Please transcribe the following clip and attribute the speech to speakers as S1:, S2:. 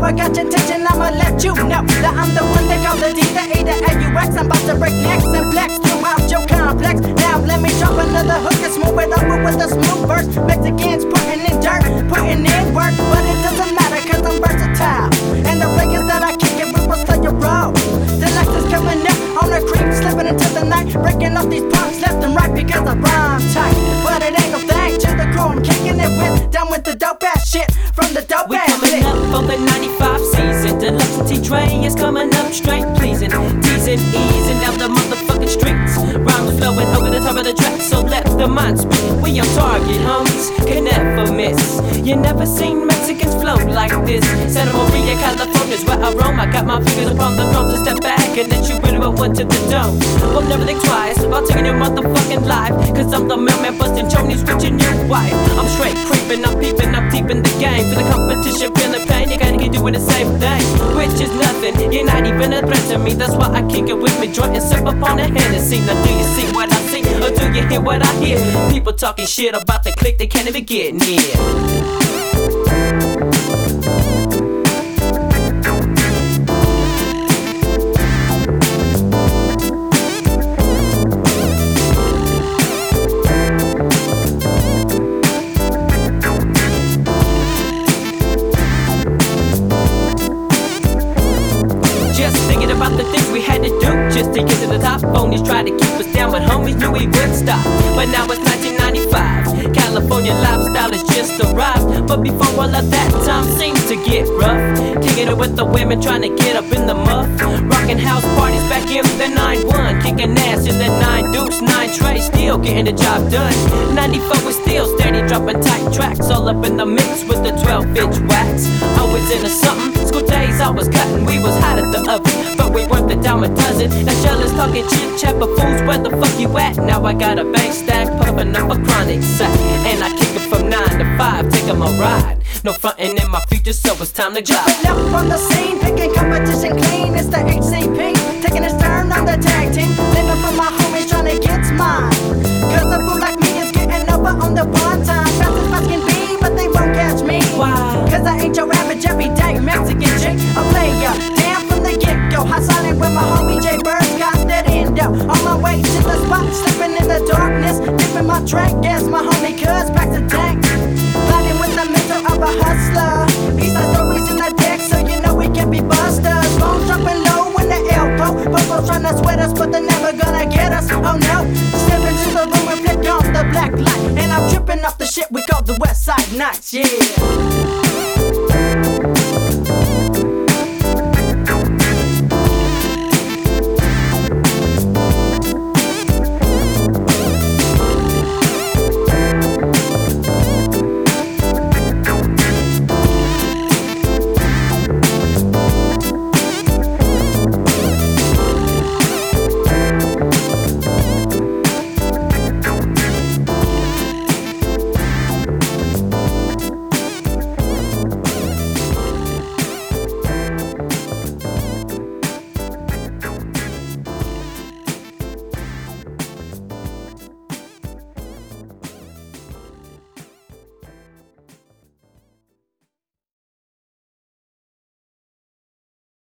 S1: Now I got your attention, I'ma let you know that I'm the one they call the D, the A, the A-U-X. I'm about to break necks and flex throughout your complex. Now let me drop another hook and smooth it over with a smooth verse. Mexicans putting in dirt, putting in work, but it doesn't matter cause I'm versatile. And the players that I kick it with will play a role. The Lexus coming up on the creep, slipping into the night, breaking off these punks left and right because I rhyme tight. But it ain't no thing to the crew I'm kicking it with, down with the dope ass shit from the dope ass
S2: We coming up for the 95 season. Deluxe and T-Tray is coming up straight pleasing, teasing, easing down the motherfucking streets. Rhymes flowing over the top of the track, so let the mind speak. We on target, homies, can never miss. You never seen Mexicans flow like this. Santa Maria, California's where I roam. I got my fingers upon the drums and step back and let you really one to the dome. Will never think twice about taking your motherfucking life, cause I'm the mailman busting chonies with your new wife. I'm straight creeping, I'm peeping, I'm deep in the game. For the competition, feeling pain, you gotta keep doing the same thing, which is nothing. You're not even a threat to me, that's why I kick it with me, joint and sip upon a Hennessy. Now do you see what I see, or do you hear what I hear? People talking shit about the click, they can't even get near. Just thinking about the things we had to do just to get to the top. Phonies tried to keep us down, but homies knew we wouldn't stop. But now it's 1995, California lifestyle has just arrived. But before all of that, time seems to get rough. Kicking it with the women, trying to get up in the muff. Rocking house parties back in the 9-1, kicking ass in the 9 deuce, 9 tray, still getting the job done. 94 was still steady, dropping tight tracks, all up in the mix with the 12-inch wax. Always into something. School days I was cutting, we was hot at the oven, but we weren't the dime a dozen. Now jealous talking chit chat, but fools, where the fuck you at? Now I got a bank stack, puffing up a chronic sack, and I kick it from 9 to 5, taking my ride. No frontin' in my future, so it's time to glide.
S1: Jumping up on the scene, picking competition clean. It's the HCP, taking its turn on the tag team. Living for my homies, trying to get mine. Cause a fool like me is getting over on the one time. Fast as fast can be, but they won't catch me.
S2: Why?
S1: Cause I ain't your average everyday Mexican chick. A player, damn from the get-go. High silent with my homie J Birds, got that endo. On my way to the spot, slipping in the darkness, dipping my track gas. My homie cuz back to tank, plotting with the mental of a hustler. Eastside stories in the deck, so you know we can be busters. Bones dropping low in the elbow, bubbles trying to sweat us, but they're never gonna get us. Oh no, step into the room and flick on the black light, and I'm tripping off the shit we call the West Side Nights, yeah.